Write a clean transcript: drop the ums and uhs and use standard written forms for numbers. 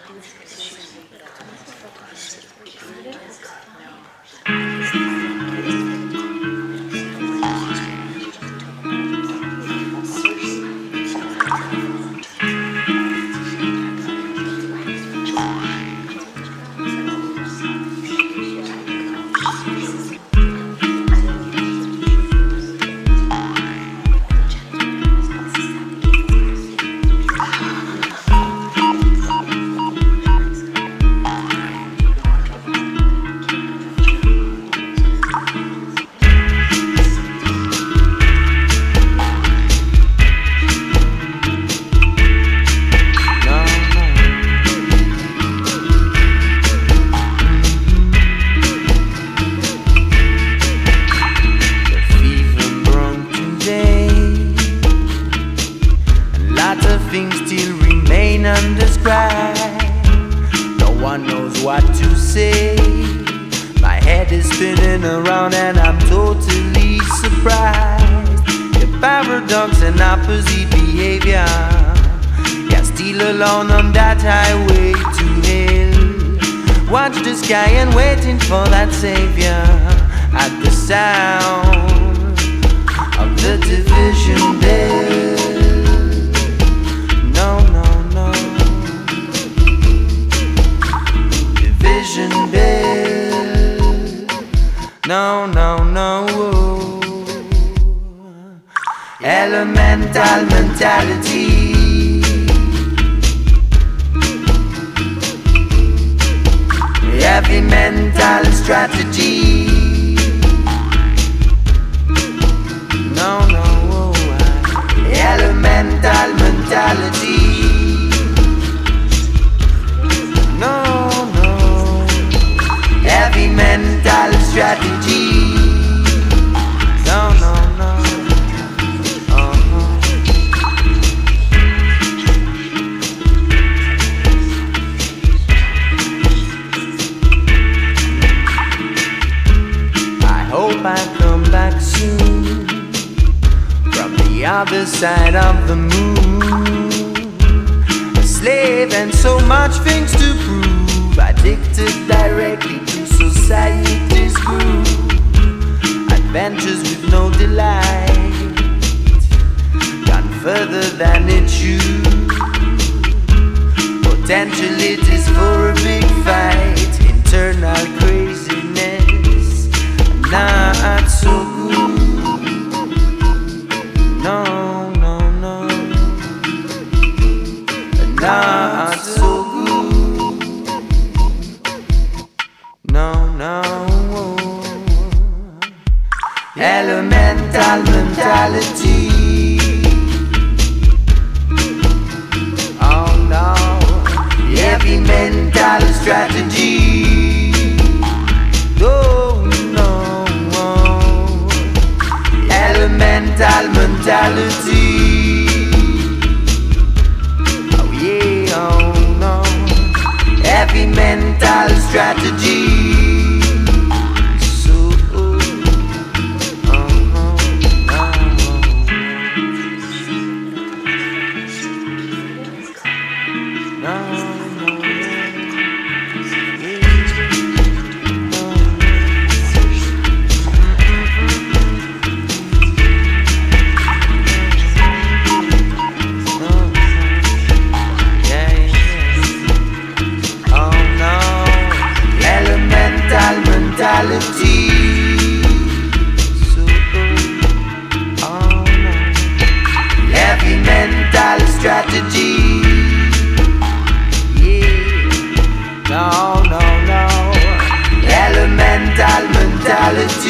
things still remain undescribed. No one knows what to say. My head is spinning around and I'm totally surprised. The paradox and opposite behavior. Yeah, still alone on that highway to hell. Watch the sky and waiting for that savior. At the sound of the division bell. No, no, no. Division bell. No, no, no. Elemental mentality. Heavy mental strategy. No, no, elemental mentality. No, no, heavy mental strategy. No, no, no. I hope I come back soon from the other side of the moon. A slave and so much things to prove. Addicted directly to society's groove. Adventures with no delight. Gone further than it should. Potential it is for a big fight. Internal craziness, not so good. No, no, no, not so good. No, no. Elemental mentality. Oh no, heavy mental strategy. Oh no, elemental mentality. Oh yeah, oh no, heavy mental strategy. Mentality. So, oh no, heavy mental strategy. Yeah, no, no, no, elemental mentality.